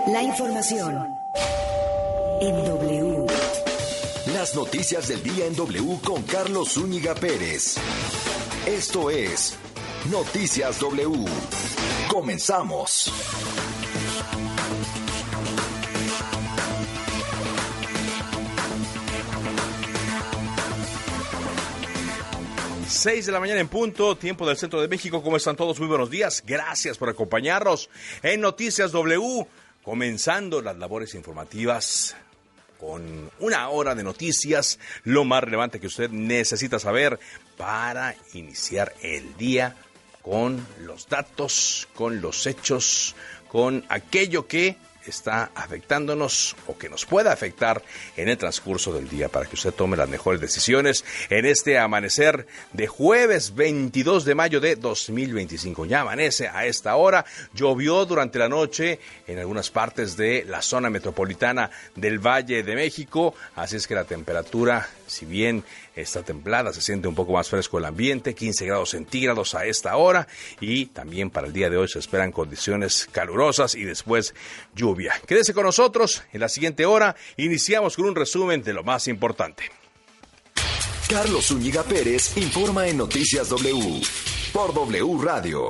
La información en W. Las noticias del día en W con Carlos Zúñiga Pérez. Esto es Noticias W. Comenzamos. Seis de la mañana en punto, tiempo del centro de México. ¿Cómo están todos? Muy buenos días. Gracias por acompañarnos en Noticias W. Comenzando las labores informativas con una hora de noticias, lo más relevante que usted necesita saber para iniciar el día con los datos, con los hechos, con aquello que está afectándonos o que nos pueda afectar en el transcurso del día para que usted tome las mejores decisiones en este amanecer de jueves 22 de mayo de 2025. Ya amanece a esta hora, llovió durante la noche en algunas partes de la zona metropolitana del Valle de México, así es que la temperatura, si bien está templada, se siente un poco más fresco el ambiente, 15 grados centígrados a esta hora, y también para el día de hoy se esperan condiciones calurosas y después lluvia. Quédese con nosotros, en la siguiente hora iniciamos con un resumen de lo más importante. Carlos Zúñiga Pérez informa en Noticias W por W Radio.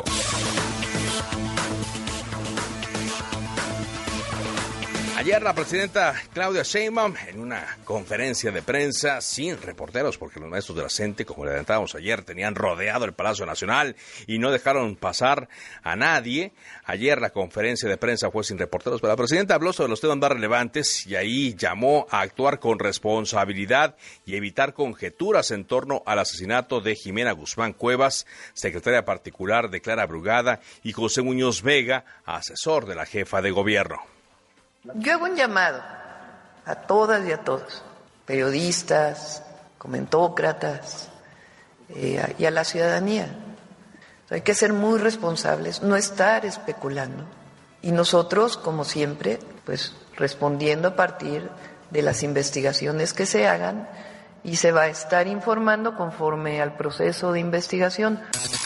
Ayer la presidenta Claudia Sheinbaum en una conferencia de prensa sin reporteros, porque los maestros de la CENTE, como le adelantábamos ayer, tenían rodeado el Palacio Nacional y no dejaron pasar a nadie. Ayer la conferencia de prensa fue sin reporteros, pero la presidenta habló sobre los temas más relevantes y ahí llamó a actuar con responsabilidad y evitar conjeturas en torno al asesinato de Jimena Guzmán Cuevas, secretaria particular de Clara Brugada, y José Muñoz Vega, asesor de la jefa de gobierno. Yo hago un llamado a todas y a todos, periodistas, comentócratas y a la ciudadanía. Hay que ser muy responsables, no estar especulando. Y nosotros, como siempre, pues respondiendo a partir de las investigaciones que se hagan, y se va a estar informando conforme al proceso de investigación.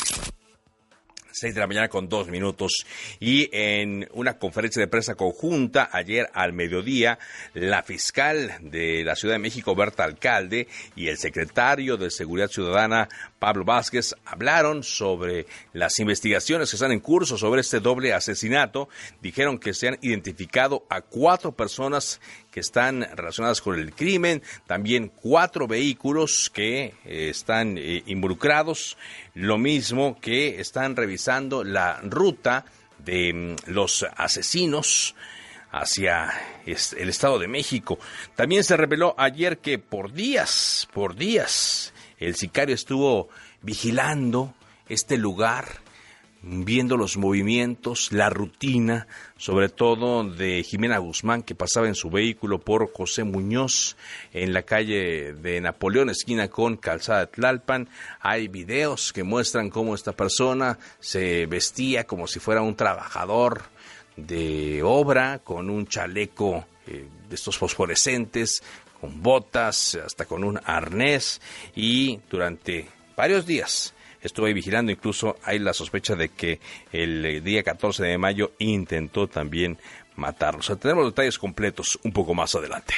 6 de la mañana con 2 minutos, y en una conferencia de prensa conjunta ayer al mediodía, la fiscal de la Ciudad de México, Berta Alcalde, y el secretario de Seguridad Ciudadana, Pablo Vázquez, hablaron sobre las investigaciones que están en curso sobre este doble asesinato. Dijeron que se han identificado a 4 personas que están relacionadas con el crimen, también 4 vehículos que están involucrados, lo mismo que están revisando la ruta de los asesinos hacia el Estado de México. También se reveló ayer que por días, el sicario estuvo vigilando este lugar, viendo los movimientos, la rutina, sobre todo de Jimena Guzmán, que pasaba en su vehículo por José Muñoz en la calle de Napoleón, esquina con Calzada de Tlalpan. Hay videos que muestran cómo esta persona se vestía como si fuera un trabajador de obra, con un chaleco de estos fosforescentes, con botas, hasta con un arnés, y durante varios días estuve ahí vigilando. Incluso hay la sospecha de que el día 14 de mayo intentó también matarlos. O sea, tenemos los detalles completos un poco más adelante.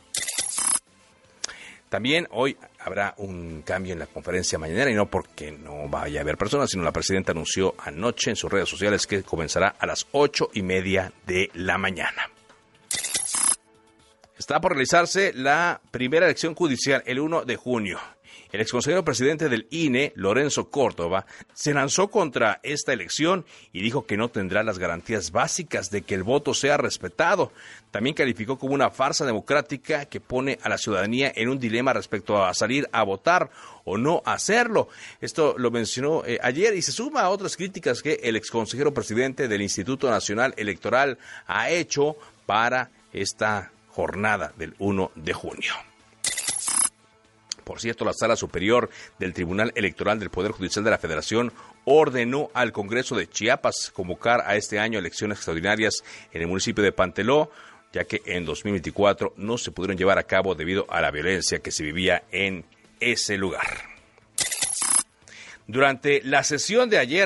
También hoy habrá un cambio en la conferencia mañanera, y no porque no vaya a haber personas, sino la presidenta anunció anoche en sus redes sociales que comenzará a las 8:30 de la mañana. Está por realizarse la primera elección judicial el 1 de junio. El exconsejero presidente del INE, Lorenzo Córdoba, se lanzó contra esta elección y dijo que no tendrá las garantías básicas de que el voto sea respetado. También calificó como una farsa democrática que pone a la ciudadanía en un dilema respecto a salir a votar o no hacerlo. Esto lo mencionó ayer, y se suma a otras críticas que el exconsejero presidente del Instituto Nacional Electoral ha hecho para esta jornada del 1 de junio. Por cierto, la Sala Superior del Tribunal Electoral del Poder Judicial de la Federación ordenó al Congreso de Chiapas convocar a este año elecciones extraordinarias en el municipio de Panteló, ya que en 2024 no se pudieron llevar a cabo debido a la violencia que se vivía en ese lugar. Durante la sesión de ayer,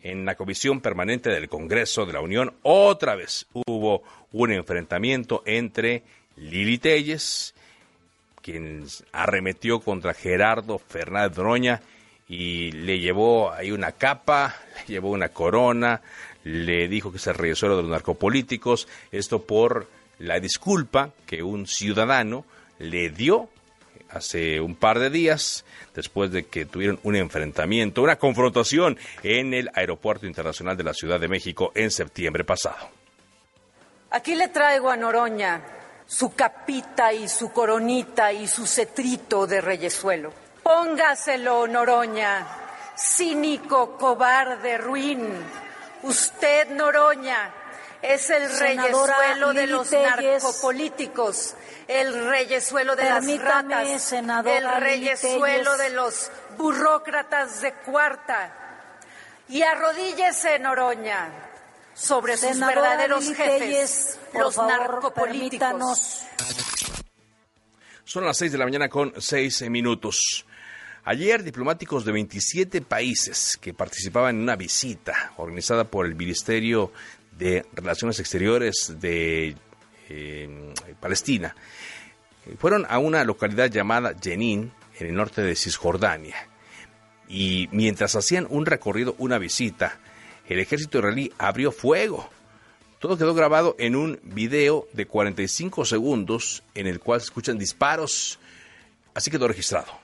en la Comisión Permanente del Congreso de la Unión, otra vez hubo un enfrentamiento entre Lili Téllez, quien arremetió contra Gerardo Fernández Noroña y le llevó ahí una capa, le llevó una corona, le dijo que es el reyesuelo de los narcopolíticos, esto por la disculpa que un ciudadano le dio hace un par de días, después de que tuvieron un enfrentamiento, una confrontación en el Aeropuerto Internacional de la Ciudad de México en septiembre pasado. Aquí le traigo a Noroña su capita y su coronita y su cetrito de reyesuelo. Póngaselo, Noroña, cínico, cobarde, ruin. Usted, Noroña, es el reyesuelo de los narcopolíticos, el reyesuelo de las ratas, el reyesuelo de los burócratas de cuarta. Y arrodíllese, Noroña, sobre sus verdaderos jefes, los narcopolíticos. Son las 6 de la mañana con 6 minutos. Ayer, diplomáticos de 27 países que participaban en una visita organizada por el Ministerio de Relaciones Exteriores de Palestina fueron a una localidad llamada Jenin, en el norte de Cisjordania. Y mientras hacían un recorrido, una visita, el ejército israelí abrió fuego. Todo quedó grabado en un video de 45 segundos en el cual se escuchan disparos. Así quedó registrado.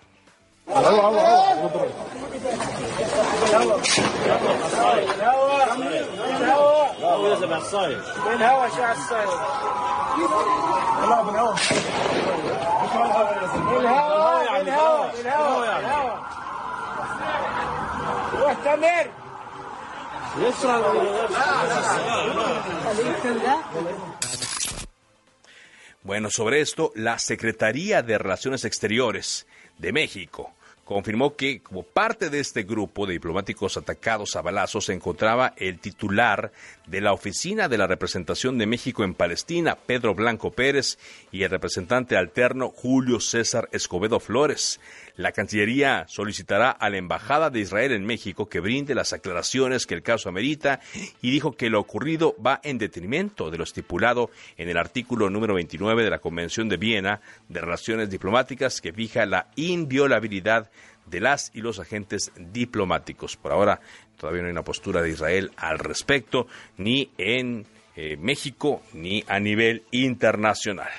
Bueno, sobre esto, la Secretaría de Relaciones Exteriores de México confirmó que como parte de este grupo de diplomáticos atacados a balazos se encontraba el titular de la Oficina de la Representación de México en Palestina, Pedro Blanco Pérez, y el representante alterno Julio César Escobedo Flores. La Cancillería solicitará a la Embajada de Israel en México que brinde las aclaraciones que el caso amerita y dijo que lo ocurrido va en detrimento de lo estipulado en el artículo número 29 de la Convención de Viena de Relaciones Diplomáticas que fija la inviolabilidad de las y los agentes diplomáticos. Por ahora todavía no hay una postura de Israel al respecto, ni en México ni a nivel internacional.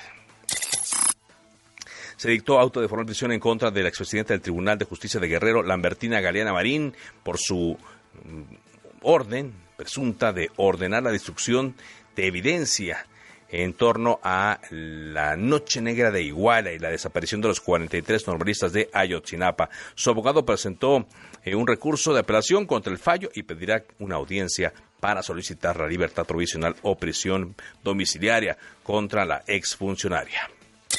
Se dictó auto de formal prisión en contra de la expresidenta del Tribunal de Justicia de Guerrero, Lambertina Galeana Marín, por su orden presunta de ordenar la destrucción de evidencia en torno a la Noche Negra de Iguala y la desaparición de los 43 normalistas de Ayotzinapa. Su abogado presentó un recurso de apelación contra el fallo y pedirá una audiencia para solicitar la libertad provisional o prisión domiciliaria contra la exfuncionaria.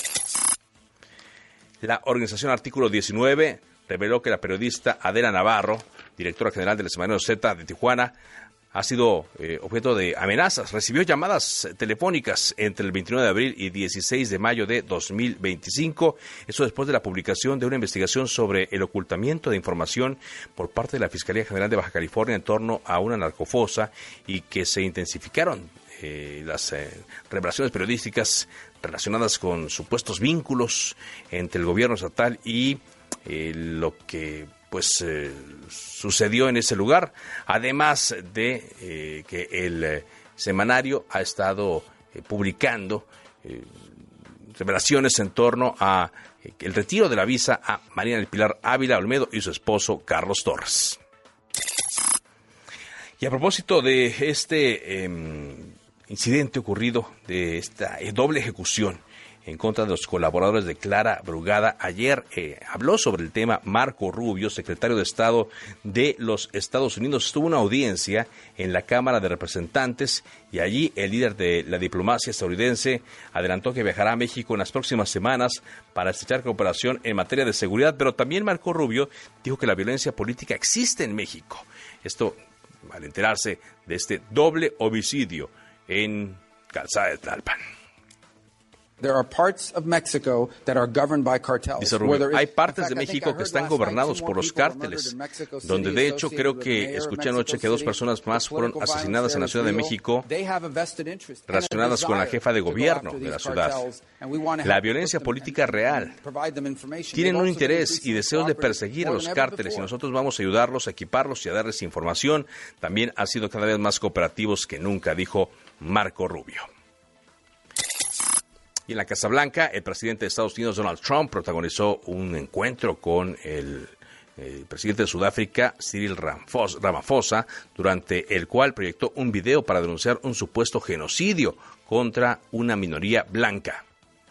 La organización Artículo 19 reveló que la periodista Adela Navarro, directora general del Semanario Z de Tijuana, ha sido objeto de amenazas. Recibió llamadas telefónicas entre el 29 de abril y 16 de mayo de 2025. Eso después de la publicación de una investigación sobre el ocultamiento de información por parte de la Fiscalía General de Baja California en torno a una narcofosa y que se intensificaron las revelaciones periodísticas relacionadas con supuestos vínculos entre el gobierno estatal y lo que sucedió en ese lugar, además de que el semanario ha estado publicando revelaciones en torno a el retiro de la visa a Marina del Pilar Ávila Olmedo y su esposo Carlos Torres. Y a propósito de este incidente ocurrido, de esta doble ejecución en contra de los colaboradores de Clara Brugada, ayer habló sobre el tema Marco Rubio, secretario de Estado de los Estados Unidos. Estuvo una audiencia en la Cámara de Representantes y allí el líder de la diplomacia estadounidense adelantó que viajará a México en las próximas semanas para estrechar cooperación en materia de seguridad, pero también Marco Rubio dijo que la violencia política existe en México. Esto al enterarse de este doble homicidio en Calzada de Tlalpan. Dice Rubio, hay partes de México que están gobernados por los cárteles, donde de hecho creo que escuché anoche que 2 personas más fueron asesinadas en la Ciudad de México relacionadas con la jefa de gobierno de la ciudad. La violencia política real. Tienen un interés y deseos de perseguir a los cárteles y nosotros vamos a ayudarlos, a equiparlos y a darles información. También han sido cada vez más cooperativos que nunca, dijo Marco Rubio. Y en la Casa Blanca, el presidente de Estados Unidos, Donald Trump, protagonizó un encuentro con el presidente de Sudáfrica, Cyril Ramaphosa, durante el cual proyectó un video para denunciar un supuesto genocidio contra una minoría blanca.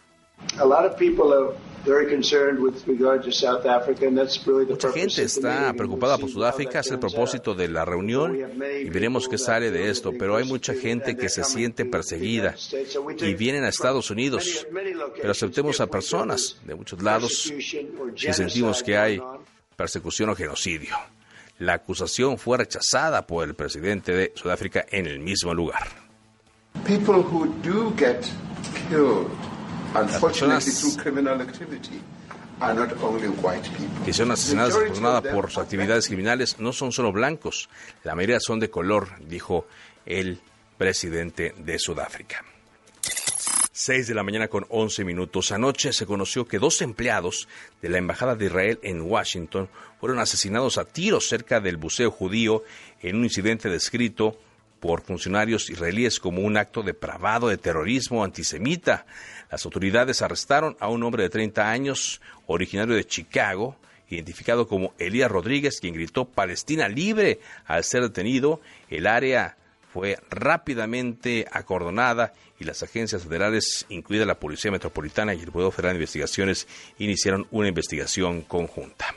Mucha gente está preocupada por Sudáfrica, es el propósito de la reunión y veremos qué sale de esto, pero hay mucha gente que se siente perseguida y vienen a Estados Unidos, pero aceptemos a personas de muchos lados si sentimos que hay persecución o genocidio. La acusación fue rechazada por el presidente de Sudáfrica en el mismo lugar. Las personas que son asesinadas desafortunadamente por sus actividades criminales no son solo blancos, la mayoría son de color, dijo el presidente de Sudáfrica. 6 de la mañana con 11 minutos. Anoche se conoció que 2 empleados de la Embajada de Israel en Washington fueron asesinados a tiros cerca del Museo Judío en un incidente descrito por funcionarios israelíes como un acto depravado de terrorismo antisemita. Las autoridades arrestaron a un hombre de 30 años, originario de Chicago, identificado como Elías Rodríguez, quien gritó "Palestina libre" al ser detenido. El área fue rápidamente acordonada y las agencias federales, incluida la Policía Metropolitana y el Bureau Federal de Investigaciones, iniciaron una investigación conjunta.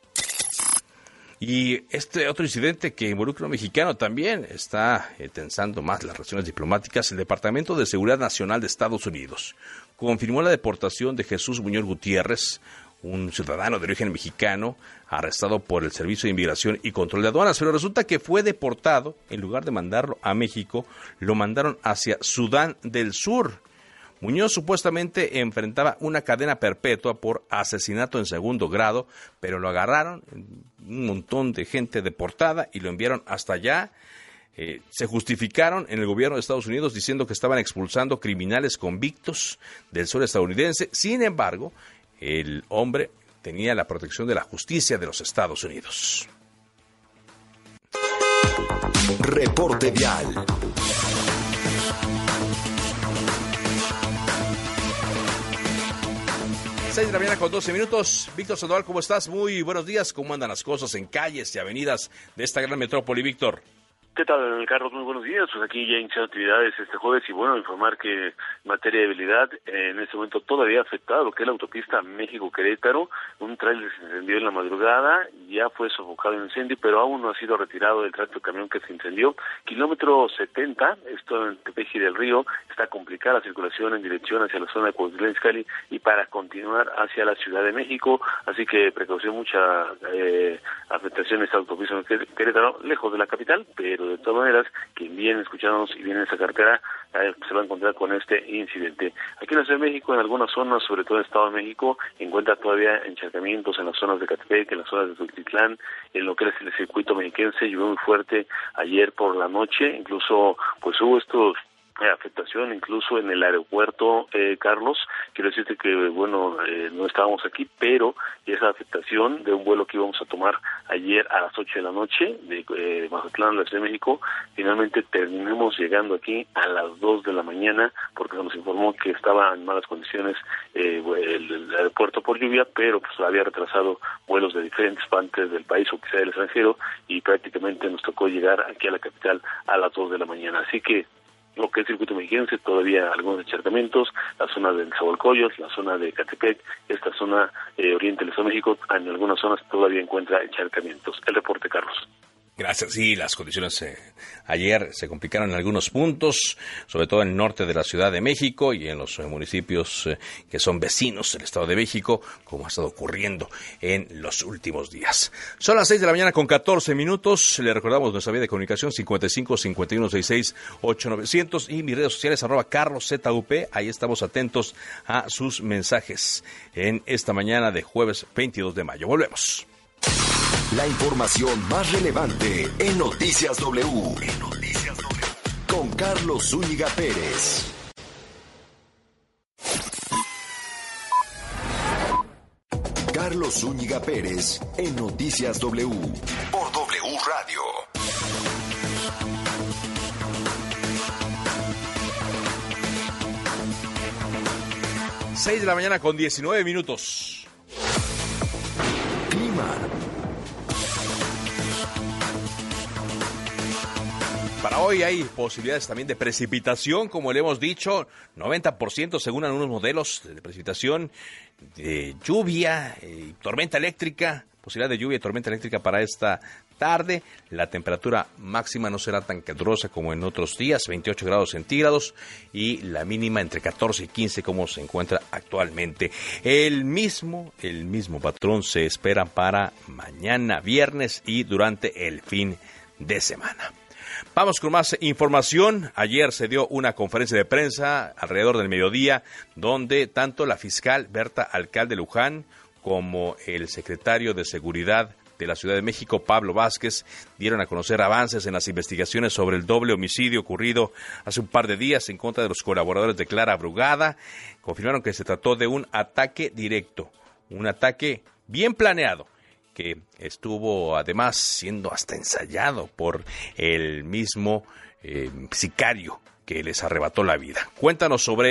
Y este otro incidente que involucra a un mexicano también está tensando más las relaciones diplomáticas. El Departamento de Seguridad Nacional de Estados Unidos confirmó la deportación de Jesús Muñoz Gutiérrez, un ciudadano de origen mexicano, arrestado por el Servicio de Inmigración y Control de Aduanas, pero resulta que fue deportado. En lugar de mandarlo a México, lo mandaron hacia Sudán del Sur. Muñoz supuestamente enfrentaba una cadena perpetua por asesinato en segundo grado, pero lo agarraron, un montón de gente deportada, y lo enviaron hasta allá. Se justificaron en el gobierno de Estados Unidos diciendo que estaban expulsando criminales convictos del sur estadounidense. Sin embargo, el hombre tenía la protección de la justicia de los Estados Unidos. Reporte vial. Seis de la mañana con 12 minutos. Víctor Sandoval, ¿cómo estás? Muy buenos días. ¿Cómo andan las cosas en calles y avenidas de esta gran metrópoli, Víctor? ¿Qué tal, Carlos? Muy buenos días. Pues aquí ya iniciaron actividades este jueves y bueno, informar que en materia de vialidad, en este momento todavía afectado lo que es la autopista México-Querétaro. Un tráiler se incendió en la madrugada, ya fue sofocado el incendio, pero aún no ha sido retirado del tracto de camión que se incendió. Kilómetro 70, esto en Tepeji del Río, está complicada la circulación en dirección hacia la zona de Cuautitlán Izcalli y para continuar hacia la Ciudad de México, así que precaución, mucha afectación en esta autopista Querétaro, lejos de la capital, pero de todas maneras, quien viene escuchándonos y viene en esa carretera se va a encontrar con este incidente. Aquí en la Ciudad de México, en algunas zonas, sobre todo en el Estado de México, encuentra todavía encharcamientos en las zonas de Catepec, en las zonas de Tultitlán, en lo que es el circuito mexiquense. Llovió muy fuerte ayer por la noche, incluso pues hubo estos afectación incluso en el aeropuerto, Carlos. Quiero decirte que, bueno, no estábamos aquí, pero esa afectación de un vuelo que íbamos a tomar ayer a las 8 de la noche de Mazatlán a la Ciudad de México, finalmente terminamos llegando aquí a las 2 de la mañana porque se nos informó que estaba en malas condiciones el aeropuerto por lluvia, pero pues había retrasado vuelos de diferentes partes del país o quizá del extranjero y prácticamente nos tocó llegar aquí a la capital a las 2 de la mañana. Así que lo que es el circuito mexiquense, todavía algunos encharcamientos, la zona de Nezahualcóyotl, la zona de Catepec, esta zona oriente del Estado de México, en algunas zonas todavía encuentra encharcamientos. El reporte, Carlos. Gracias. Sí, las condiciones ayer se complicaron en algunos puntos, sobre todo en el norte de la Ciudad de México y en los municipios que son vecinos del Estado de México, como ha estado ocurriendo en los últimos días. Son las 6 de la mañana con 14 minutos. Le recordamos nuestra vía de comunicación 55 51 66 8900 y mis redes sociales @CarlosZUP. Ahí estamos atentos a sus mensajes en esta mañana de jueves 22 de mayo. Volvemos. La información más relevante en Noticias W. Con Carlos Zúñiga Pérez. Carlos Zúñiga Pérez en Noticias W. Por W Radio. Seis de la mañana con 19 minutos. Clima. Para hoy hay posibilidades también de precipitación, como le hemos dicho, 90% según algunos modelos de precipitación, de lluvia, tormenta eléctrica, posibilidad de lluvia y tormenta eléctrica para esta tarde. La temperatura máxima no será tan calurosa como en otros días, 28 grados centígrados, y la mínima entre 14 y 15 como se encuentra actualmente. El mismo patrón se espera para mañana viernes y durante el fin de semana. Vamos con más información. Ayer se dio una conferencia de prensa alrededor del mediodía, donde tanto la fiscal Berta Alcalde Luján como el secretario de Seguridad de la Ciudad de México, Pablo Vázquez, dieron a conocer avances en las investigaciones sobre el doble homicidio ocurrido hace un par de días en contra de los colaboradores de Clara Brugada. Confirmaron que se trató de un ataque directo, un ataque bien planeado, que estuvo además siendo hasta ensayado por el mismo sicario que les arrebató la vida. Cuéntanos sobre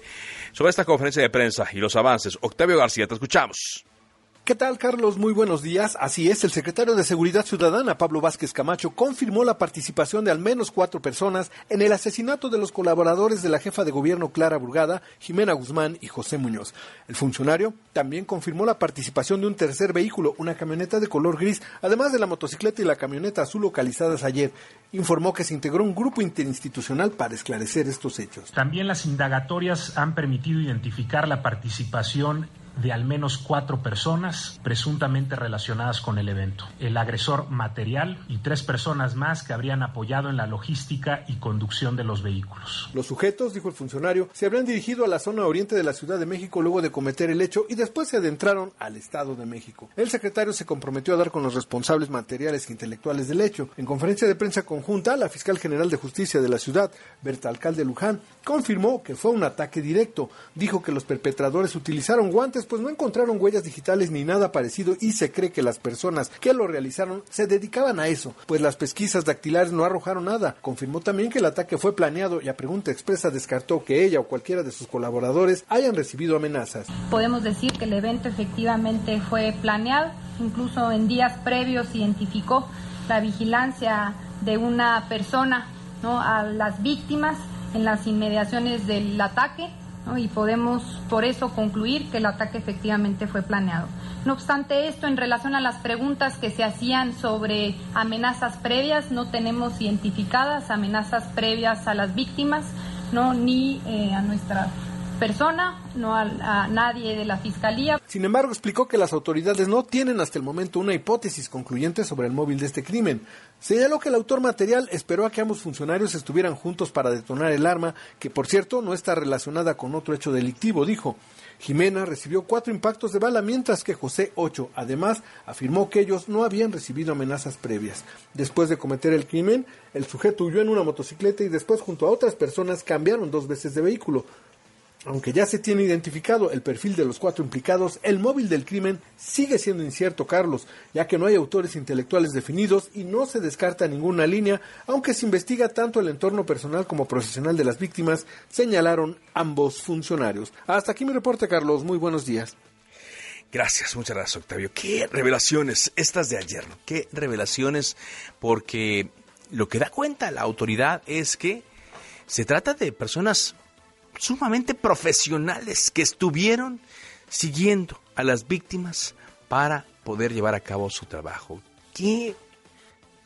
esta conferencia de prensa y los avances. Octavio García, te escuchamos. ¿Qué tal, Carlos? Muy buenos días. Así es, el secretario de Seguridad Ciudadana, Pablo Vázquez Camacho, confirmó la participación de al menos 4 personas en el asesinato de los colaboradores de la jefa de gobierno Clara Brugada, Jimena Guzmán y José Muñoz. El funcionario también confirmó la participación de un tercer vehículo, una camioneta de color gris, además de la motocicleta y la camioneta azul localizadas ayer. Informó que se integró un grupo interinstitucional para esclarecer estos hechos. También las indagatorias han permitido identificar la participación de al menos 4 personas presuntamente relacionadas con el evento. El agresor material y 3 personas más que habrían apoyado en la logística y conducción de los vehículos. Los sujetos, dijo el funcionario, se habrían dirigido a la zona oriente de la Ciudad de México luego de cometer el hecho y después se adentraron al Estado de México. El secretario se comprometió a dar con los responsables materiales e intelectuales del hecho. En conferencia de prensa conjunta, la fiscal general de justicia de la ciudad, Berta Alcalde Luján, confirmó que fue un ataque directo. Dijo que los perpetradores utilizaron guantes pues no encontraron huellas digitales ni nada parecido y se cree que las personas que lo realizaron se dedicaban a eso, pues las pesquisas dactilares no arrojaron nada. Confirmó también que el ataque fue planeado y a pregunta expresa descartó que ella o cualquiera de sus colaboradores hayan recibido amenazas. Podemos decir que el evento efectivamente fue planeado, incluso en días previos se identificó la vigilancia de una persona, ¿no?, a las víctimas en las inmediaciones del ataque, ¿no? Y podemos por eso concluir que el ataque efectivamente fue planeado. No obstante esto, en relación a las preguntas que se hacían sobre amenazas previas, no tenemos identificadas amenazas previas a las víctimas, no ni a nuestra persona, no a nadie de la Fiscalía. Sin embargo, explicó que las autoridades no tienen hasta el momento una hipótesis concluyente sobre el móvil de este crimen. Señaló que el autor material esperó a que ambos funcionarios estuvieran juntos para detonar el arma, que por cierto no está relacionada con otro hecho delictivo, dijo. Jimena recibió 4 impactos de bala, mientras que José 8. Además, afirmó que ellos no habían recibido amenazas previas. Después de cometer el crimen, el sujeto huyó en una motocicleta y después, junto a otras personas, cambiaron 2 veces de vehículo. Aunque ya se tiene identificado el perfil de los 4 implicados, el móvil del crimen sigue siendo incierto, Carlos, ya que no hay autores intelectuales definidos y no se descarta ninguna línea, aunque se investiga tanto el entorno personal como profesional de las víctimas, señalaron ambos funcionarios. Hasta aquí mi reporte, Carlos. Muy buenos días. Gracias, muchas gracias, Octavio. Qué revelaciones estas de ayer, ¿no? Qué revelaciones, porque lo que da cuenta la autoridad es que se trata de personas sumamente profesionales que estuvieron siguiendo a las víctimas para poder llevar a cabo su trabajo. Qué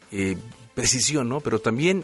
precisión, ¿no? Pero también,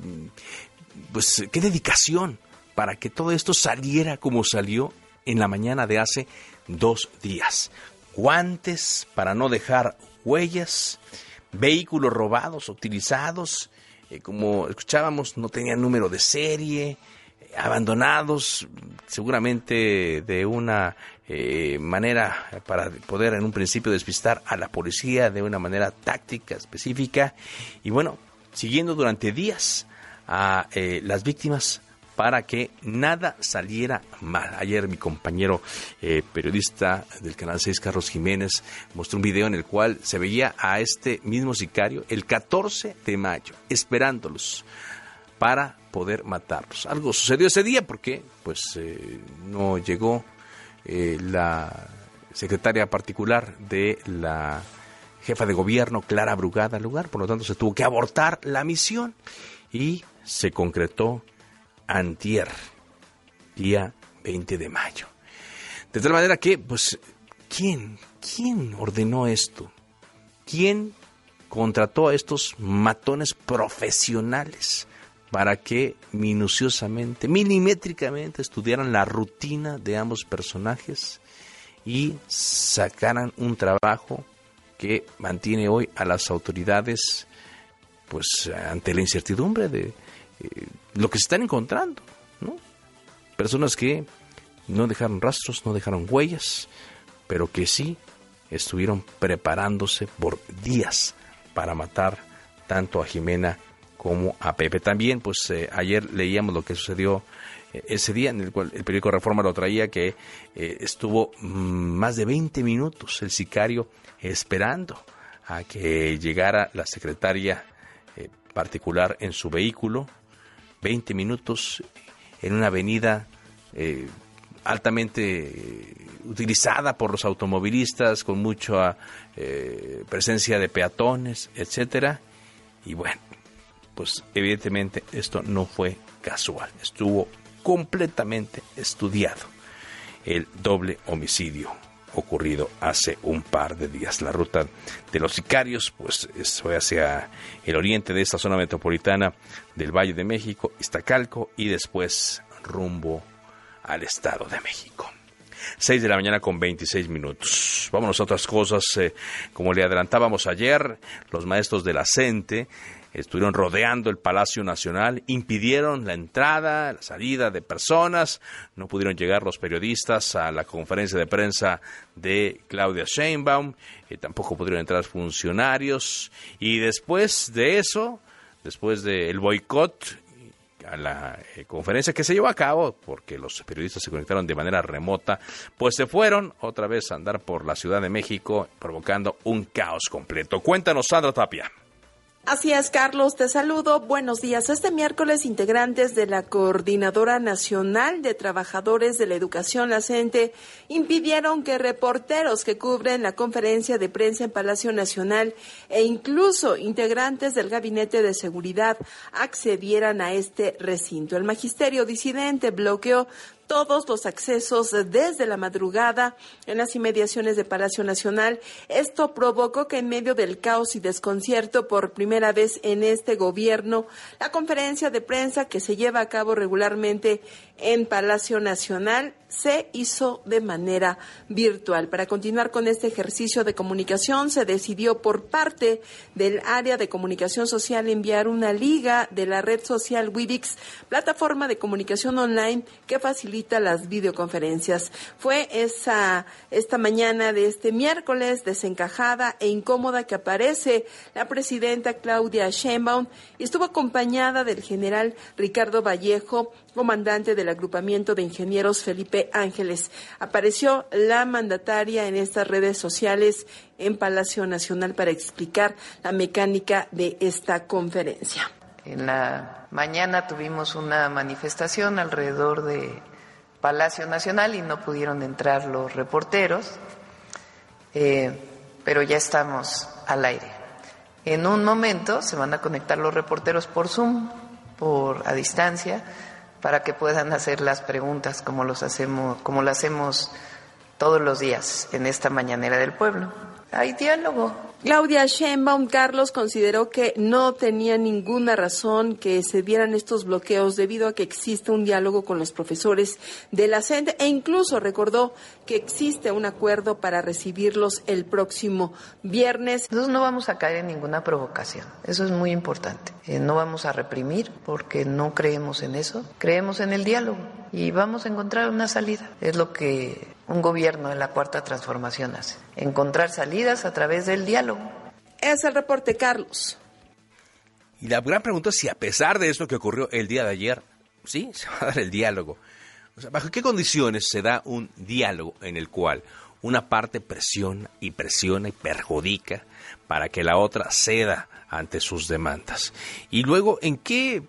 pues, qué dedicación para que todo esto saliera como salió en la mañana de hace 2 días. Guantes para no dejar huellas, vehículos robados, utilizados, como escuchábamos, no tenían número de serie, abandonados, seguramente de una manera para poder en un principio despistar a la policía de una manera táctica específica, y bueno, siguiendo durante días a las víctimas para que nada saliera mal. Ayer mi compañero periodista del Canal 6, Carlos Jiménez, mostró un video en el cual se veía a este mismo sicario el 14 de mayo, esperándolos para poder matarlos. Algo sucedió ese día porque pues no llegó la secretaria particular de la jefa de gobierno, Clara Brugada, al lugar, por lo tanto se tuvo que abortar la misión y se concretó antier, día 20 de mayo. De tal manera que, pues, ¿quién ordenó esto? ¿Quién contrató a estos matones profesionales para que minuciosamente, milimétricamente estudiaran la rutina de ambos personajes y sacaran un trabajo que mantiene hoy a las autoridades pues ante la incertidumbre de lo que se están encontrando, ¿no? Personas que no dejaron rastros, no dejaron huellas, pero que sí estuvieron preparándose por días para matar tanto a Jimena como a Pepe. También, pues ayer leíamos lo que sucedió ese día, en el cual el periódico Reforma lo traía, que estuvo más de 20 minutos el sicario esperando a que llegara la secretaria particular en su vehículo, 20 minutos en una avenida altamente utilizada por los automovilistas, con mucha presencia de peatones, etcétera. Y bueno, pues evidentemente esto no fue casual, estuvo completamente estudiado el doble homicidio ocurrido hace un par de días. La ruta de los sicarios pues fue hacia el oriente de esta zona metropolitana del Valle de México, Iztacalco, y después rumbo al Estado de México. 6 de la mañana con 26 minutos. Vámonos a otras cosas. Como le adelantábamos ayer, los maestros de la CENTE estuvieron rodeando el Palacio Nacional, impidieron la entrada, la salida de personas, no pudieron llegar los periodistas a la conferencia de prensa de Claudia Sheinbaum, tampoco pudieron entrar funcionarios, y después de eso, después del boicot a la conferencia que se llevó a cabo, porque los periodistas se conectaron de manera remota, pues se fueron otra vez a andar por la Ciudad de México, provocando un caos completo. Cuéntanos, Sandra Tapia. Así es, Carlos, te saludo. Buenos días. Este miércoles, integrantes de la Coordinadora Nacional de Trabajadores de la Educación, la CENTE, impidieron que reporteros que cubren la conferencia de prensa en Palacio Nacional e incluso integrantes del Gabinete de Seguridad accedieran a este recinto. El magisterio disidente bloqueó todos los accesos desde la madrugada en las inmediaciones de Palacio Nacional. Esto provocó que en medio del caos y desconcierto por primera vez en este gobierno, la conferencia de prensa que se lleva a cabo regularmente en Palacio Nacional se hizo de manera virtual. Para continuar con este ejercicio de comunicación, se decidió por parte del área de comunicación social enviar una liga de la red social Webix, plataforma de comunicación online que facilita las videoconferencias. Fue esta mañana de este miércoles desencajada e incómoda que aparece la presidenta Claudia Sheinbaum y estuvo acompañada del general Ricardo Vallejo, comandante del agrupamiento de ingenieros Felipe Ángeles. Apareció la mandataria en estas redes sociales en Palacio Nacional para explicar la mecánica de esta conferencia. En la mañana tuvimos una manifestación alrededor de Palacio Nacional y no pudieron entrar los reporteros, pero ya estamos al aire. En un momento se van a conectar los reporteros por Zoom, a distancia, para que puedan hacer las preguntas como las hacemos todos los días en esta mañanera del pueblo. Hay diálogo, Claudia Sheinbaum, Carlos, consideró que no tenía ninguna razón que se dieran estos bloqueos debido a que existe un diálogo con los profesores de la CENTE e incluso recordó que existe un acuerdo para recibirlos el próximo viernes. Nosotros no vamos a caer en ninguna provocación, eso es muy importante. No vamos a reprimir porque no creemos en eso, creemos en el diálogo y vamos a encontrar una salida. Es lo que un gobierno en la Cuarta Transformación hace, encontrar salidas a través del diálogo. Es el reporte, Carlos. Y la gran pregunta es si a pesar de esto que ocurrió el día de ayer, sí, se va a dar el diálogo. O sea, ¿bajo qué condiciones se da un diálogo en el cual una parte presiona y perjudica para que la otra ceda ante sus demandas? Y luego, ¿en qué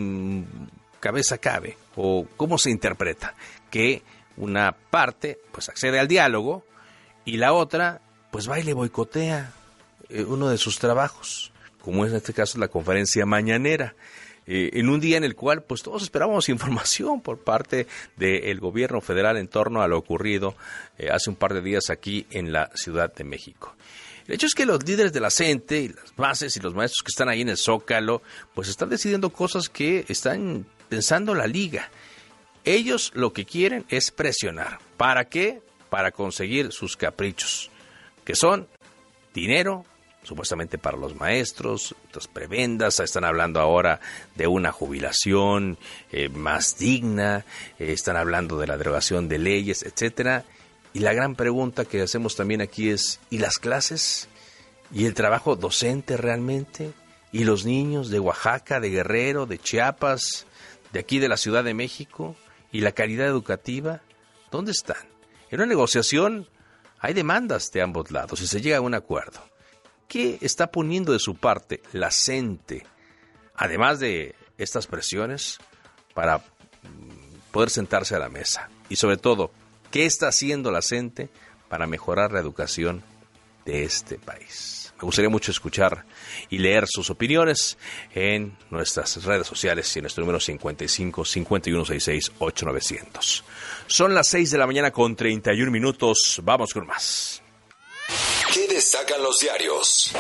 cabeza cabe o cómo se interpreta que una parte pues accede al diálogo y la otra pues va y le boicotea uno de sus trabajos, como es en este caso la conferencia mañanera, en un día en el cual pues todos esperábamos información por parte del gobierno federal en torno a lo ocurrido hace un par de días aquí en la Ciudad de México? El hecho es que los líderes de la CENTE y las bases y los maestros que están ahí en el Zócalo pues están decidiendo cosas que están pensando la liga. Ellos lo que quieren es presionar. ¿Para qué? Para conseguir sus caprichos, que son dinero, supuestamente para los maestros, las prebendas. Están hablando ahora de una jubilación más digna, están hablando de la derogación de leyes, etcétera. Y la gran pregunta que hacemos también aquí es, ¿y las clases? ¿Y el trabajo docente realmente? ¿Y los niños de Oaxaca, de Guerrero, de Chiapas, de aquí de la Ciudad de México? ¿Y la calidad educativa? ¿Dónde están? En una negociación hay demandas de ambos lados y se llega a un acuerdo. ¿Qué está poniendo de su parte la CENTE, además de estas presiones, para poder sentarse a la mesa? Y sobre todo, ¿qué está haciendo la CENTE para mejorar la educación de este país? Me gustaría mucho escuchar y leer sus opiniones en nuestras redes sociales y en nuestro número 55 5166 8900. Son las 6 de la mañana con 31 minutos. Vamos con más. ¿Qué destacan los diarios?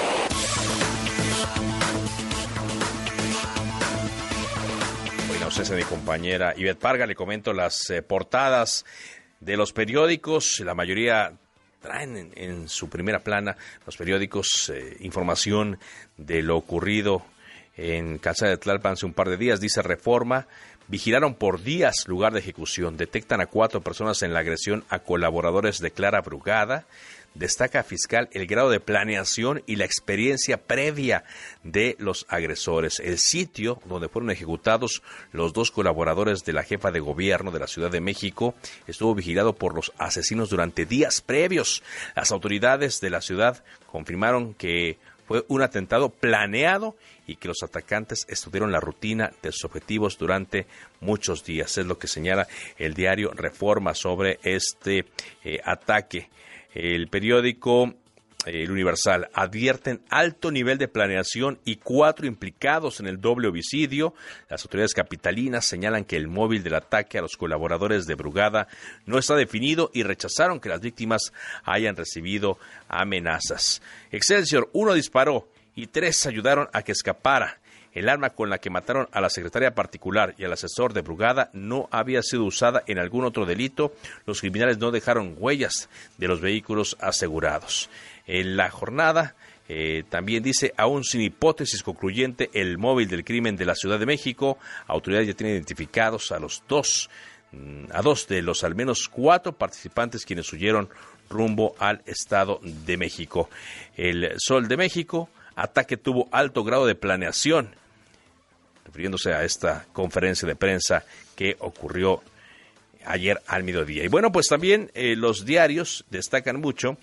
Hoy en ausencia de mi compañera Ivette Parga, le comento las portadas de los periódicos. La mayoría traen en su primera plana los periódicos información de lo ocurrido en Calzada de Tlalpan hace un par de días. Dice Reforma: vigilaron por días lugar de ejecución, detectan a 4 personas en la agresión a colaboradores de Clara Brugada. Destaca fiscal el grado de planeación y la experiencia previa de los agresores. El sitio donde fueron ejecutados los 2 colaboradores de la jefa de gobierno de la Ciudad de México estuvo vigilado por los asesinos durante días previos. Las autoridades de la ciudad confirmaron que fue un atentado planeado y que los atacantes estudiaron la rutina de sus objetivos durante muchos días. Es lo que señala el diario Reforma sobre este ataque. El periódico El Universal: advierten alto nivel de planeación y 4 implicados en el doble homicidio. Las autoridades capitalinas señalan que el móvil del ataque a los colaboradores de Brugada no está definido y rechazaron que las víctimas hayan recibido amenazas. Excelsior: 1 disparó y 3 ayudaron a que escapara. El arma con la que mataron a la secretaria particular y al asesor de Brugada no había sido usada en algún otro delito. Los criminales no dejaron huellas de los vehículos asegurados. En La Jornada también dice: aún sin hipótesis concluyente el móvil del crimen de la Ciudad de México, autoridades ya tienen identificados a dos de los al menos 4 participantes quienes huyeron rumbo al Estado de México. El Sol de México: ataque tuvo alto grado de planeación, refiriéndose a esta conferencia de prensa que ocurrió ayer al mediodía. Y bueno, pues también los diarios destacan mucho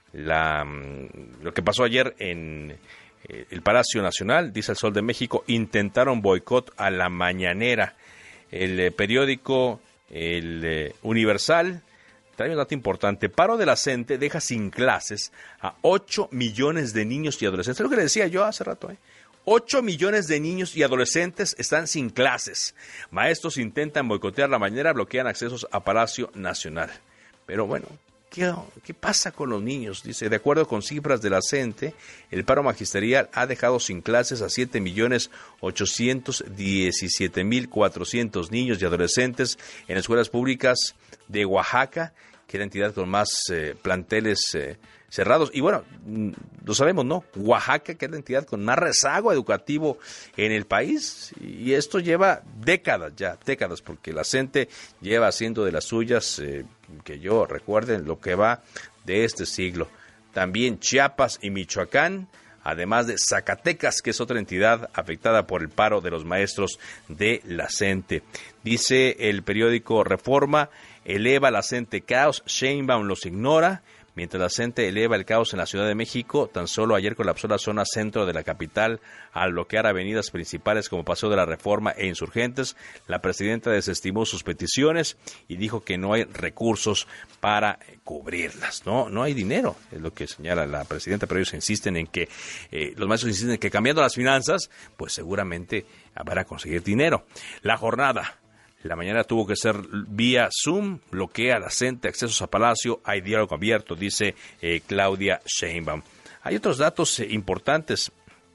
lo que pasó ayer en el Palacio Nacional. Dice el Sol de México: intentaron boicot a la mañanera. El periódico El Universal trae un dato importante: paro de la CENTE deja sin clases a 8 millones de niños y adolescentes. Es lo que le decía yo hace rato, 8 millones de niños y adolescentes están sin clases. Maestros intentan boicotear la mañanera, bloquean accesos a Palacio Nacional. Pero bueno, ¿Qué pasa con los niños? Dice, de acuerdo con cifras de la CENTE, el paro magisterial ha dejado sin clases a 7.817.400 niños y adolescentes en escuelas públicas de Oaxaca, que es la entidad con más planteles cerrados. Y bueno, lo sabemos, ¿no? Oaxaca, que es la entidad con más rezago educativo en el país. Y esto lleva décadas, porque la CENTE lleva haciendo de las suyas, que yo recuerde, lo que va de este siglo. También Chiapas y Michoacán, además de Zacatecas, que es otra entidad afectada por el paro de los maestros de la CENTE. Dice el periódico Reforma, eleva la CENTE caos, Sheinbaum los ignora. Mientras la CENTE eleva el caos en la Ciudad de México, tan solo ayer colapsó la zona centro de la capital al bloquear avenidas principales como Paseo de la Reforma e Insurgentes. La presidenta desestimó sus peticiones y dijo que no hay recursos para cubrirlas. No hay dinero, es lo que señala la presidenta, pero ellos insisten en que, los maestros insisten en que cambiando las finanzas, pues seguramente van a conseguir dinero. La jornada. La mañana tuvo que ser vía Zoom, bloquea la CENTE, accesos a Palacio, hay diálogo abierto, dice Claudia Sheinbaum. Hay otros datos importantes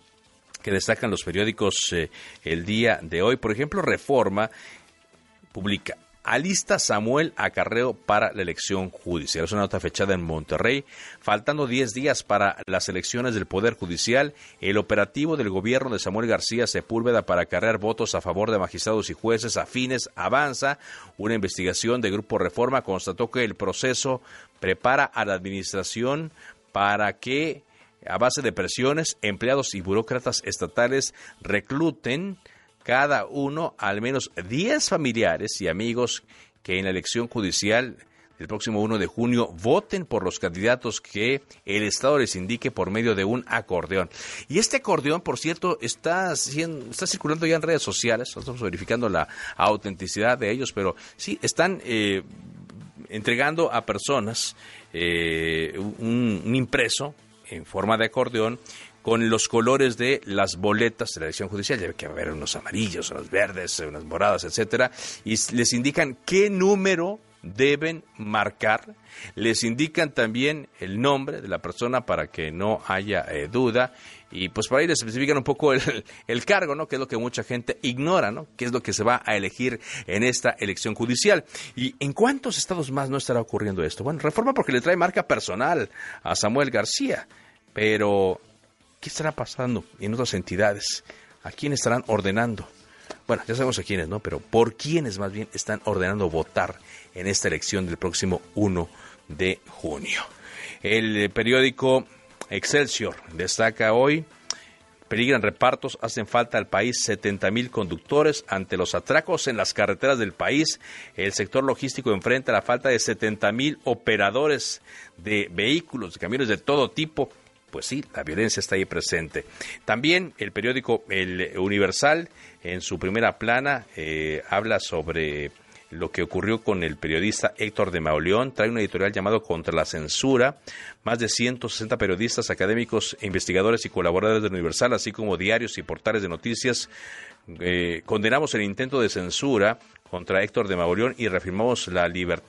que destacan los periódicos el día de hoy. Por ejemplo, Reforma publica, alista Samuel Acarreo para la elección judicial. Es una nota fechada en Monterrey. Faltando 10 días para las elecciones del Poder Judicial, el operativo del gobierno de Samuel García Sepúlveda para acarrear votos a favor de magistrados y jueces afines avanza. Una investigación de Grupo Reforma constató que el proceso prepara a la administración para que, a base de presiones, empleados y burócratas estatales recluten cada uno al menos 10 familiares y amigos que en la elección judicial del próximo 1 de junio voten por los candidatos que el Estado les indique por medio de un acordeón. Y este acordeón, por cierto, está circulando ya en redes sociales. Estamos verificando la autenticidad de ellos, pero sí, están entregando a personas un impreso en forma de acordeón con los colores de las boletas de la elección judicial. Debe que haber unos amarillos, unos verdes, unas moradas, etcétera, y les indican qué número deben marcar. Les indican también el nombre de la persona para que no haya duda, y pues por ahí les especifican un poco el cargo, ¿no? Que es lo que mucha gente ignora, ¿no? Que es lo que se va a elegir en esta elección judicial. ¿Y en cuántos estados más no estará ocurriendo esto? Bueno, Reforma porque le trae marca personal a Samuel García, pero ¿qué estará pasando en otras entidades? ¿A quién estarán ordenando? Bueno, ya sabemos a quiénes, ¿no? Pero ¿por quiénes más bien están ordenando votar en esta elección del próximo 1 de junio? El periódico Excelsior destaca hoy, peligran repartos, hacen falta al país 70,000 conductores ante los atracos en las carreteras del país. El sector logístico enfrenta la falta de 70,000 operadores de vehículos, de camiones de todo tipo. Pues sí, la violencia está ahí presente. También el periódico El Universal, en su primera plana, habla sobre lo que ocurrió con el periodista Héctor de Mauleón. Trae un editorial llamado Contra la Censura. Más de 160 periodistas, académicos, investigadores y colaboradores del Universal, así como diarios y portales de noticias, condenamos el intento de censura contra Héctor de Mauleón y reafirmamos la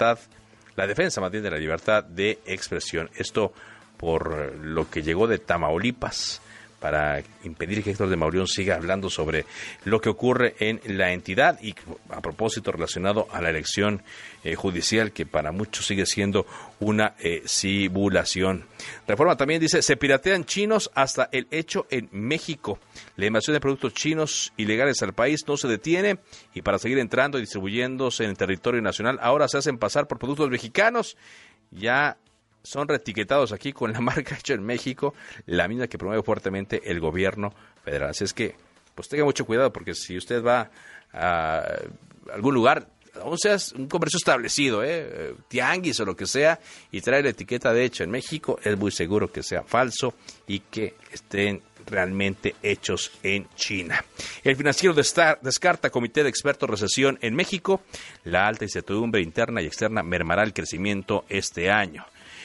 defensa más bien de la libertad de expresión. Esto por lo que llegó de Tamaulipas, para impedir que Héctor de Mauleón siga hablando sobre lo que ocurre en la entidad y a propósito relacionado a la elección judicial, que para muchos sigue siendo una simulación. Reforma también dice, se piratean chinos hasta el hecho en México. La invasión de productos chinos ilegales al país no se detiene y para seguir entrando y distribuyéndose en el territorio nacional, ahora se hacen pasar por productos mexicanos. Ya son reetiquetados aquí con la marca hecha en México, la misma que promueve fuertemente el gobierno federal. Así es que, pues tenga mucho cuidado, porque si usted va a algún lugar, o sea, un comercio establecido, tianguis o lo que sea, y trae la etiqueta de hecho en México, es muy seguro que sea falso y que estén realmente hechos en China. El Financiero descarta comité de expertos recesión en México. La alta incertidumbre interna y externa mermará el crecimiento este año.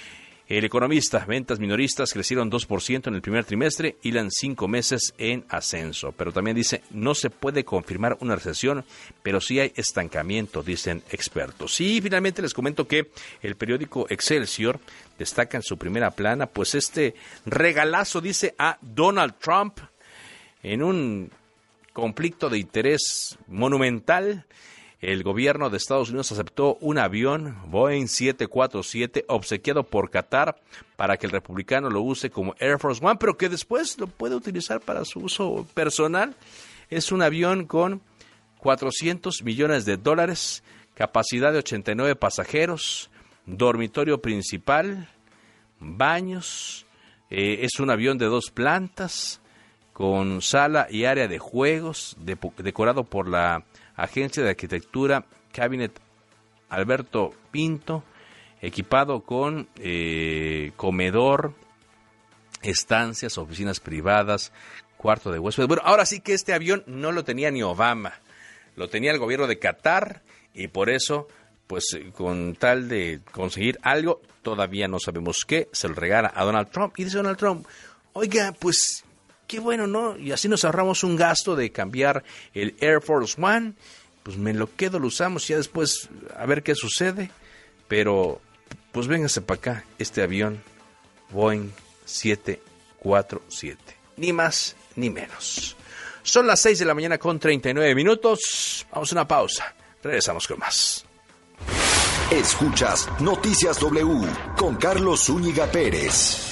El economista, ventas minoristas crecieron 2% en el primer trimestre y llevan 5 meses en ascenso. Pero también dice, no se puede confirmar una recesión, pero sí hay estancamiento, dicen expertos. Y finalmente les comento que el periódico Excelsior destaca en su primera plana, pues este regalazo, dice, a Donald Trump en un conflicto de interés monumental. El gobierno de Estados Unidos aceptó un avión Boeing 747 obsequiado por Qatar para que el republicano lo use como Air Force One, pero que después lo puede utilizar para su uso personal. Es un avión con $400 millones, capacidad de 89 pasajeros, dormitorio principal, baños. Es un avión de 2 plantas con sala y área de juegos, decorado por la Agencia de Arquitectura Cabinet Alberto Pinto, equipado con comedor, estancias, oficinas privadas, cuarto de huéspedes. Bueno, ahora sí que este avión no lo tenía ni Obama, lo tenía el gobierno de Qatar y por eso, pues con tal de conseguir algo, todavía no sabemos qué, se lo regala a Donald Trump. Y dice Donald Trump, oiga, pues qué bueno, ¿no? Y así nos ahorramos un gasto de cambiar el Air Force One. Pues me lo quedo, lo usamos y ya después a ver qué sucede. Pero, pues véngase para acá, este avión Boeing 747. Ni más ni menos. Son las 6 de la mañana con 39 minutos. Vamos a una pausa. Regresamos con más. Escuchas Noticias W con Carlos Zúñiga Pérez.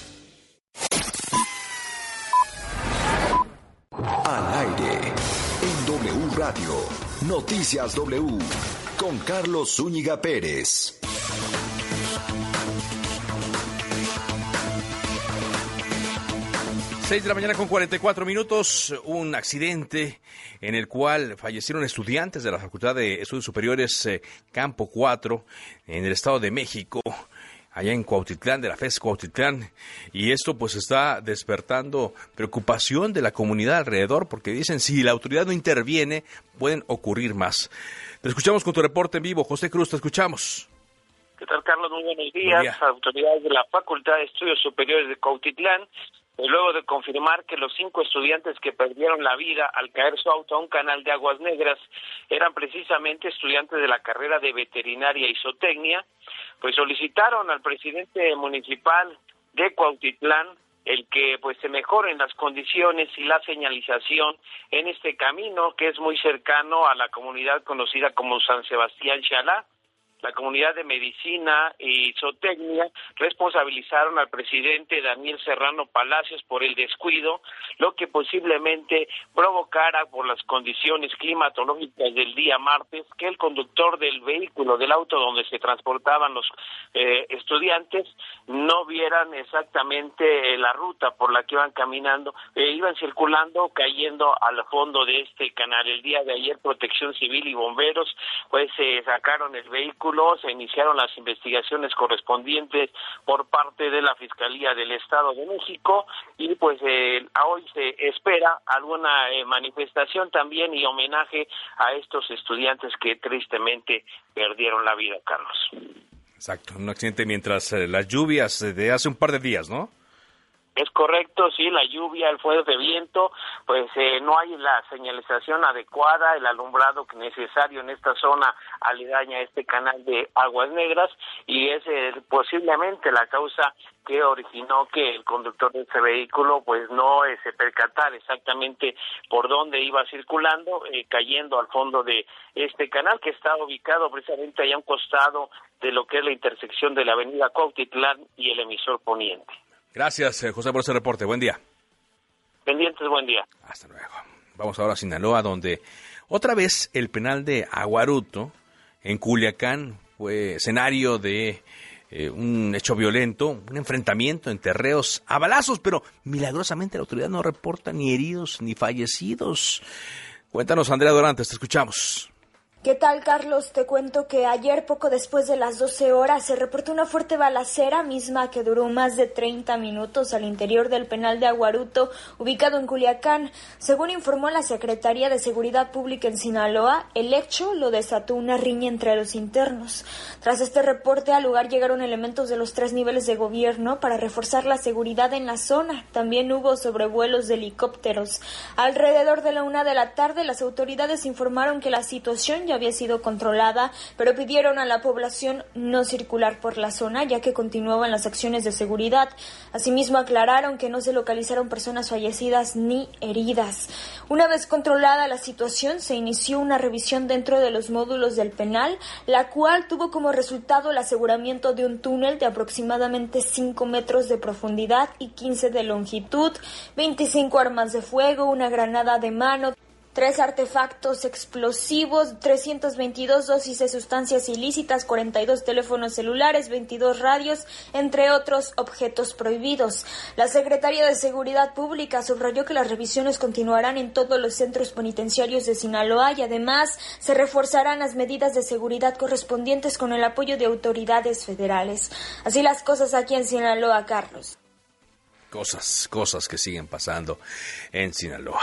Al aire, en W Radio, Noticias W, con Carlos Zúñiga Pérez. Seis de la mañana con 44 minutos, un accidente en el cual fallecieron estudiantes de la Facultad de Estudios Superiores Campo 4 en el Estado de México, allá en Cuautitlán, de la FES Cuautitlán, y esto pues está despertando preocupación de la comunidad alrededor, porque dicen si la autoridad no interviene, pueden ocurrir más. Te escuchamos con tu reporte en vivo. José Cruz, te escuchamos. ¿Qué tal, Carlos? Muy buenos días. Autoridades de la Facultad de Estudios Superiores de Cuautitlán, luego de confirmar que los 5 estudiantes que perdieron la vida al caer su auto a un canal de aguas negras eran precisamente estudiantes de la carrera de veterinaria y zootecnia, pues solicitaron al presidente municipal de Cuautitlán el que pues se mejoren las condiciones y la señalización en este camino que es muy cercano a la comunidad conocida como San Sebastián Xalá. La comunidad de medicina y zootecnia responsabilizaron al presidente Daniel Serrano Palacios por el descuido, lo que posiblemente provocara por las condiciones climatológicas del día martes que el conductor del vehículo, del auto donde se transportaban los estudiantes, no vieran exactamente la ruta por la que iban caminando, iban circulando, cayendo al fondo de este canal. El día de ayer Protección Civil y bomberos pues sacaron el vehículo, se iniciaron las investigaciones correspondientes por parte de la Fiscalía del Estado de México y pues hoy se espera alguna manifestación también y homenaje a estos estudiantes que tristemente perdieron la vida, Carlos. Exacto, un accidente mientras las lluvias de hace un par de días, ¿no? Es correcto, sí, la lluvia, el fuerte viento, pues no hay la señalización adecuada, el alumbrado necesario en esta zona aledaña a este canal de aguas negras y es posiblemente la causa que originó que el conductor de ese vehículo pues no se percatara exactamente por dónde iba circulando, cayendo al fondo de este canal que está ubicado precisamente allá a un costado de lo que es la intersección de la avenida Cuautitlán y el emisor Poniente. Gracias, José, por ese reporte. Buen día. Pendientes, buen día. Hasta luego. Vamos ahora a Sinaloa, donde otra vez el penal de Aguaruto, en Culiacán, fue escenario de un hecho violento, un enfrentamiento entre reos a balazos, pero milagrosamente la autoridad no reporta ni heridos ni fallecidos. Cuéntanos, Andrea Dorantes, te escuchamos. ¿Qué tal, Carlos? Te cuento que ayer, poco después de las 12 horas, se reportó una fuerte balacera misma que duró más de 30 minutos al interior del penal de Aguaruto, ubicado en Culiacán. Según informó la Secretaría de Seguridad Pública en Sinaloa, el hecho lo desató una riña entre los internos. Tras este reporte, al lugar llegaron elementos de los 3 niveles de gobierno para reforzar la seguridad en la zona. También hubo sobrevuelos de helicópteros. Alrededor de la 1 de la tarde, las autoridades informaron que la situación ya había sido controlada, pero pidieron a la población no circular por la zona, ya que continuaban las acciones de seguridad. Asimismo, aclararon que no se localizaron personas fallecidas ni heridas. Una vez controlada la situación, se inició una revisión dentro de los módulos del penal, la cual tuvo como resultado el aseguramiento de un túnel de aproximadamente 5 metros de profundidad y 15 de longitud, 25 armas de fuego, una granada de mano, 3 artefactos explosivos, 322 dosis de sustancias ilícitas, 42 teléfonos celulares, 22 radios, entre otros objetos prohibidos. La Secretaría de Seguridad Pública subrayó que las revisiones continuarán en todos los centros penitenciarios de Sinaloa y además se reforzarán las medidas de seguridad correspondientes con el apoyo de autoridades federales. Así las cosas aquí en Sinaloa, Carlos. Cosas que siguen pasando en Sinaloa.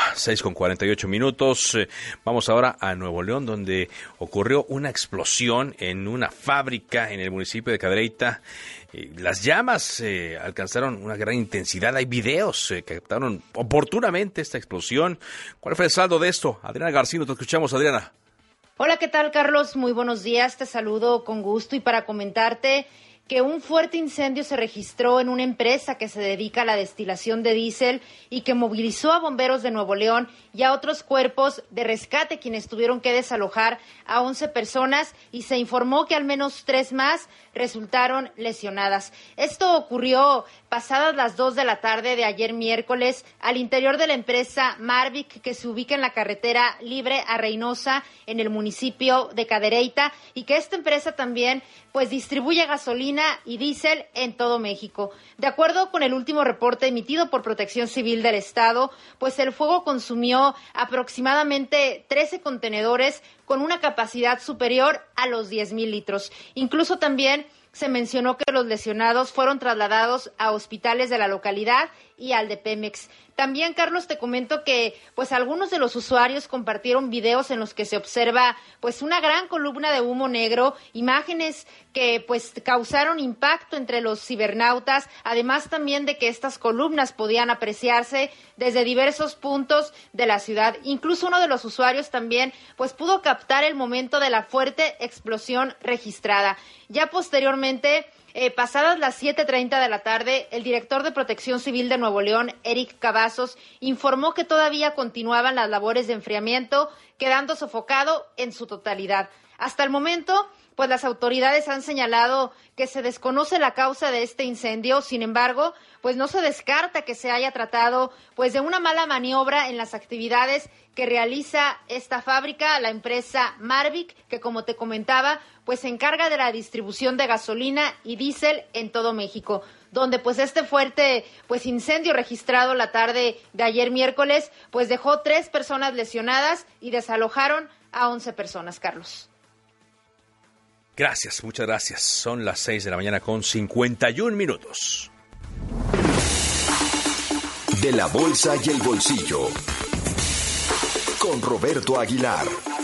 6:48. Vamos ahora a Nuevo León, donde ocurrió una explosión en una fábrica en el municipio de Cadereyta. Las llamas alcanzaron una gran intensidad. Hay videos que captaron oportunamente esta explosión. ¿Cuál fue el saldo de esto? Adriana Garcino, te escuchamos, Adriana. Hola, ¿qué tal, Carlos? Muy buenos días. Te saludo con gusto y para comentarte que un fuerte incendio se registró en una empresa que se dedica a la destilación de diésel y que movilizó a bomberos de Nuevo León y a otros cuerpos de rescate, quienes tuvieron que desalojar a 11 personas y se informó que al menos 3 más resultaron lesionadas. Esto ocurrió pasadas las 2 de la tarde de ayer miércoles al interior de la empresa Marvic, que se ubica en la carretera Libre a Reynosa, en el municipio de Cadereyta, y que esta empresa también distribuye gasolina y diésel en todo México. De acuerdo con el último reporte emitido por Protección Civil del Estado, el fuego consumió aproximadamente 13 contenedores con una capacidad superior a los 10,000 litros. Incluso también se mencionó que los lesionados fueron trasladados a hospitales de la localidad y al de Pemex. También, Carlos, te comento que algunos de los usuarios compartieron videos en los que se observa una gran columna de humo negro, imágenes que causaron impacto entre los cibernautas, además también de que estas columnas podían apreciarse desde diversos puntos de la ciudad. Incluso uno de los usuarios también pudo captar el momento de la fuerte explosión registrada. Ya posteriormente, pasadas las 7:30 de la tarde, el director de Protección Civil de Nuevo León, Eric Cavazos, informó que todavía continuaban las labores de enfriamiento, quedando sofocado en su totalidad. Hasta el momento, las autoridades han señalado que se desconoce la causa de este incendio. Sin embargo, no se descarta que se haya tratado de una mala maniobra en las actividades que realiza esta fábrica, la empresa Marvic, que, como te comentaba, se encarga de la distribución de gasolina y diésel en todo México, donde este fuerte incendio registrado la tarde de ayer miércoles dejó 3 personas lesionadas y desalojaron a 11 personas, Carlos. Gracias, muchas gracias. Son las 6:51. De la bolsa y el bolsillo, con Roberto Aguilar.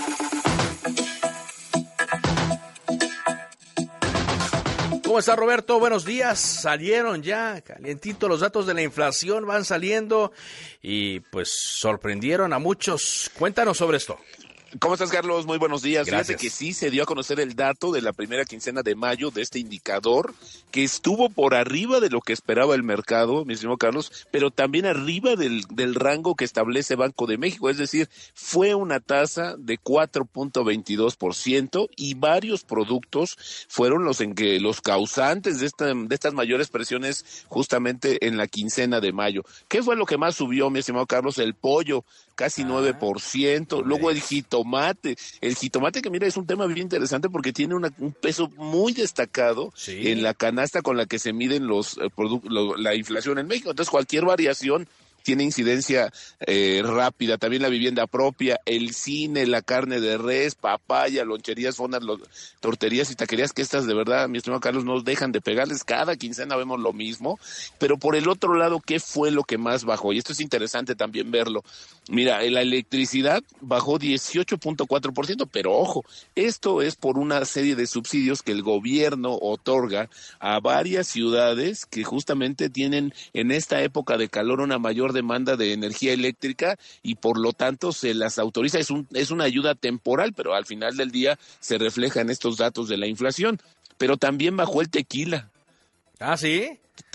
¿Cómo está, Roberto? Buenos días. Salieron ya calientitos los datos de la inflación, van saliendo y sorprendieron a muchos. Cuéntanos sobre esto. ¿Cómo estás, Carlos? Muy buenos días. Gracias. Fíjate que sí se dio a conocer el dato de la primera quincena de mayo de este indicador, que estuvo por arriba de lo que esperaba el mercado, mi estimado Carlos, pero también arriba del rango que establece Banco de México, es decir, fue una tasa de 4.22% y varios productos fueron los causantes de estas mayores presiones justamente en la quincena de mayo. ¿Qué fue lo que más subió, mi estimado Carlos? El pollo, casi 9%, luego el jitomate, que mira es un tema bien interesante porque tiene un peso muy destacado en la canasta con la que se miden la inflación en México, entonces cualquier variación tiene incidencia rápida, también la vivienda propia, el cine, la carne de res, papaya, loncherías, fondas, torterías y taquerías, que estas de verdad, mi estimado Carlos, no dejan de pegarles, cada quincena vemos lo mismo, pero por el otro lado, ¿qué fue lo que más bajó? Y esto es interesante también verlo. Mira, la electricidad bajó 18.4%, pero ojo, esto es por una serie de subsidios que el gobierno otorga a varias ciudades que justamente tienen en esta época de calor una mayor demanda de energía eléctrica y por lo tanto se las autoriza. Es una ayuda temporal, pero al final del día se refleja en estos datos de la inflación. Pero también bajó el tequila. ¿Ah, sí?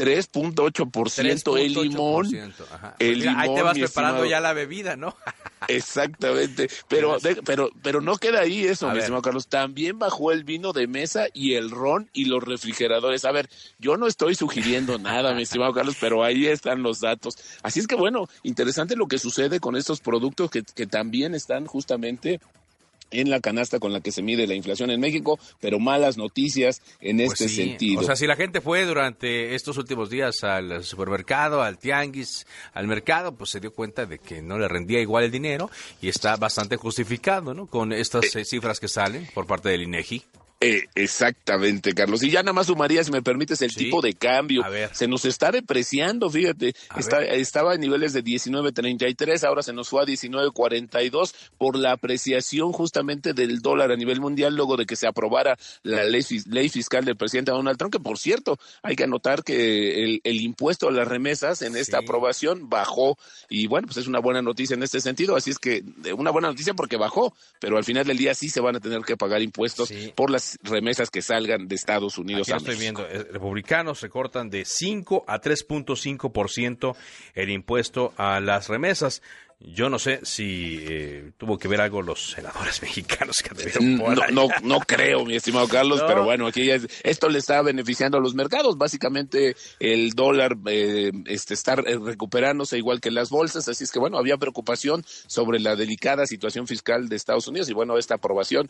3.8%, el limón. Ajá. El Mira, limón, ahí te vas mi preparando estimado. ya la bebida, ¿no? Exactamente, pero no queda ahí eso, A mi ver. estimado Carlos. También bajó el vino de mesa y el ron y los refrigeradores. A ver, yo no estoy sugiriendo nada, mi estimado Carlos, pero ahí están los datos. Así es que bueno, interesante lo que sucede con estos productos que también están justamente en la canasta con la que se mide la inflación en México, pero malas noticias en este sentido. O sea, si la gente fue durante estos últimos días al supermercado, al tianguis, al mercado, pues se dio cuenta de que no le rendía igual el dinero y está bastante justificado, ¿no? Con estas cifras que salen por parte del INEGI. Exactamente, Carlos. Y ya nada más sumaría, si me permites, el tipo de cambio. Se nos está depreciando, fíjate. Estaba en niveles de 19.33, ahora se nos fue a 19.42 por la apreciación justamente del dólar a nivel mundial luego de que se aprobara la ley fiscal del presidente Donald Trump, que por cierto, hay que anotar que el impuesto a las remesas en esta aprobación bajó y bueno, pues es una buena noticia en este sentido, así es que una buena noticia porque bajó, pero al final del día sí se van a tener que pagar impuestos por las remesas que salgan de Estados Unidos Aquí a estoy México. viendo, republicanos recortan de 5 a 3.5% el impuesto a las remesas. Yo no sé si tuvo que ver algo los senadores mexicanos que debieron por ahí. No creo, mi estimado Carlos, No. pero bueno, aquí esto le está beneficiando a los mercados. Básicamente el dólar está recuperándose igual que las bolsas, así es que bueno, había preocupación sobre la delicada situación fiscal de Estados Unidos y bueno, esta aprobación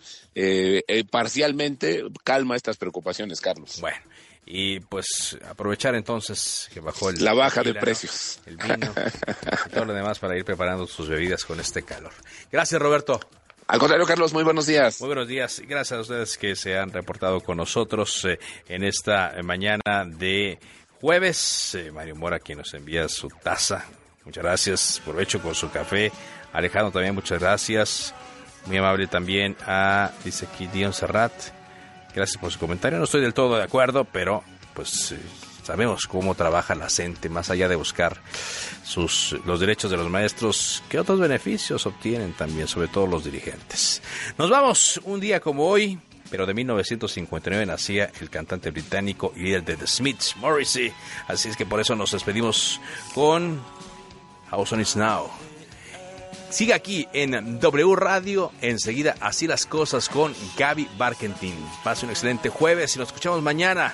parcialmente calma estas preocupaciones, Carlos. Bueno. Y pues aprovechar entonces que bajó la baja tequila, de precios, ¿no? El vino y todo lo demás para ir preparando sus bebidas con este calor. Gracias, Roberto. Al contrario, Carlos, muy buenos días. Muy buenos días. Gracias a ustedes que se han reportado con nosotros en esta mañana de jueves. Mario Mora, quien nos envía su taza. Muchas gracias. Provecho con su café. Alejandro también, muchas gracias. Muy amable también dice aquí Dion Serrat. Gracias por su comentario. No estoy del todo de acuerdo, pero pues sabemos cómo trabaja la CENTE, más allá de buscar los derechos de los maestros, ¿qué otros beneficios obtienen también, sobre todo los dirigentes? Nos vamos un día como hoy, pero de 1959 nacía el cantante británico y líder de The Smiths, Morrissey. Así es que por eso nos despedimos con How Soon Is Now. Sigue aquí en W Radio, enseguida Así las Cosas con Gaby Barkentin. Pase un excelente jueves y nos escuchamos mañana.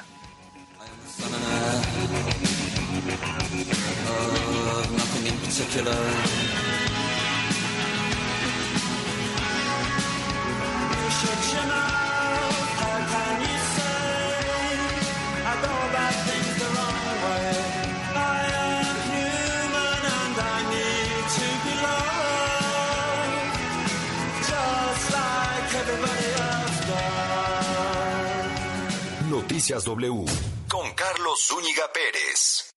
Noticias W con Carlos Zúñiga Pérez.